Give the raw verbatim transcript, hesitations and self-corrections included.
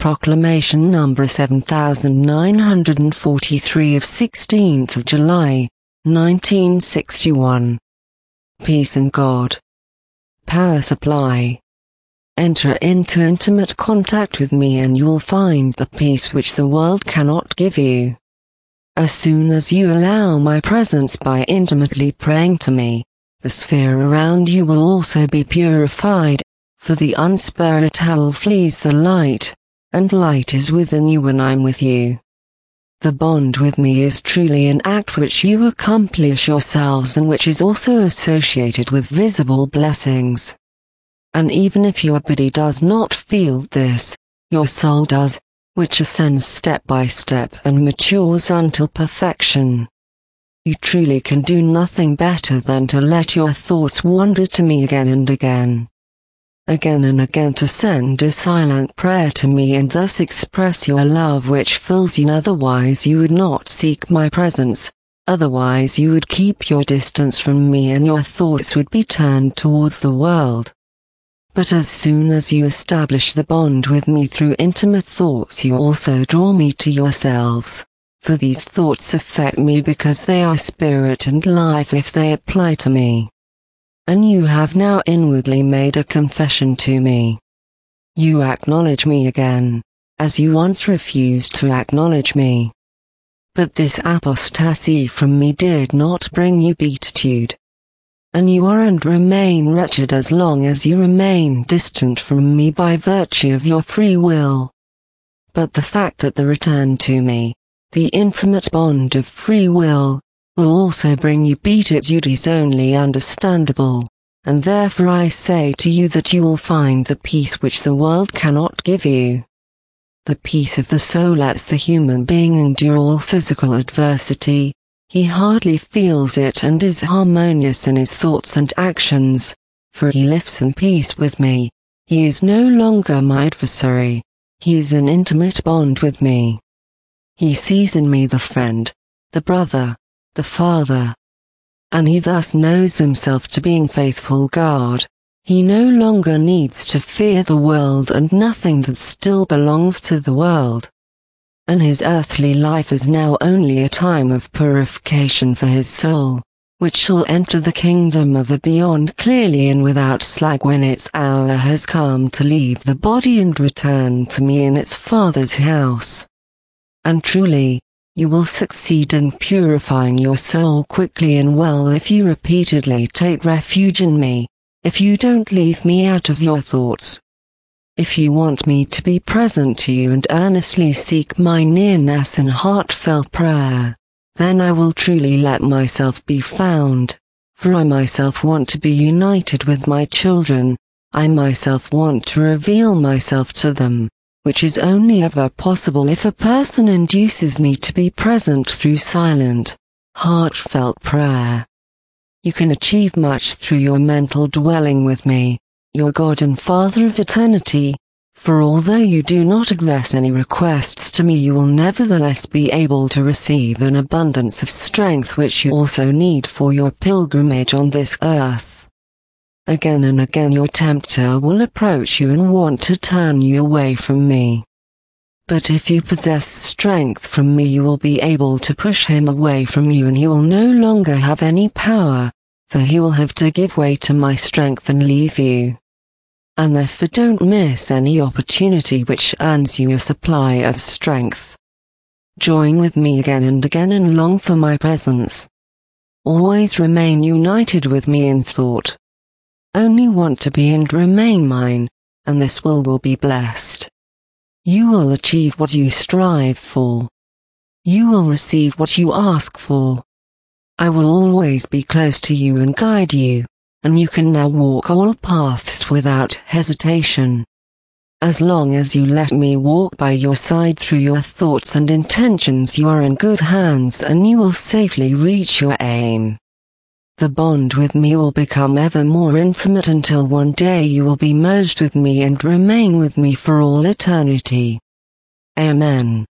Proclamation number seven thousand nine hundred forty-three of sixteenth of July, nineteen sixty-one. Peace and God. Power supply. Enter into intimate contact with me and you'll find the peace which the world cannot give you. As soon as you allow my presence by intimately praying to me, the sphere around you will also be purified, for the unspiritual flees the light, and light is within you when I'm with you. The bond with me is truly an act which you accomplish yourselves and which is also associated with visible blessings. And even if your body does not feel this, your soul does, which ascends step by step and matures until perfection. You truly can do nothing better than to let your thoughts wander to me again and again. Again and again to send a silent prayer to me and thus express your love which fills you. Otherwise you would not seek my presence, otherwise you would keep your distance from me and your thoughts would be turned towards the world. But as soon as you establish the bond with me through intimate thoughts you also draw me to yourselves, for these thoughts affect me because they are spirit and life if they apply to me. And you have now inwardly made a confession to me. You acknowledge me again, as you once refused to acknowledge me. But this apostasy from me did not bring you beatitude. And you are and remain wretched as long as you remain distant from me by virtue of your free will. But the fact that the return to me, the intimate bond of free will, will also bring you beatitude is only understandable, and therefore I say to you that you will find the peace which the world cannot give you. The peace of the soul lets the human being endure all physical adversity. He hardly feels it and is harmonious in his thoughts and actions, for he lives in peace with me. He is no longer my adversary. He is in intimate bond with me. He sees in me the friend, the brother, the Father. And he thus knows himself to be in faithful God. He no longer needs to fear the world and nothing that still belongs to the world. And his earthly life is now only a time of purification for his soul, which shall enter the kingdom of the beyond clearly and without slack when its hour has come to leave the body and return to me in its Father's house. And truly, you will succeed in purifying your soul quickly and well if you repeatedly take refuge in me, if you don't leave me out of your thoughts. If you want me to be present to you and earnestly seek my nearness in heartfelt prayer, then I will truly let myself be found, for I myself want to be united with my children, I myself want to reveal myself to them, which is only ever possible if a person induces me to be present through silent, heartfelt prayer. You can achieve much through your mental dwelling with me, your God and Father of eternity, for although you do not address any requests to me you will nevertheless be able to receive an abundance of strength which you also need for your pilgrimage on this earth. Again and again your tempter will approach you and want to turn you away from me. But if you possess strength from me you will be able to push him away from you and he will no longer have any power, for he will have to give way to my strength and leave you. And therefore don't miss any opportunity which earns you a supply of strength. Join with me again and again and long for my presence. Always remain united with me in thought. Only want to be and remain mine, and this will will be blessed. You will achieve what you strive for. You will receive what you ask for. I will always be close to you and guide you, and you can now walk all paths without hesitation. As long as you let me walk by your side through your thoughts and intentions you are in good hands and you will safely reach your aim. The bond with me will become ever more intimate until one day you will be merged with me and remain with me for all eternity. Amen.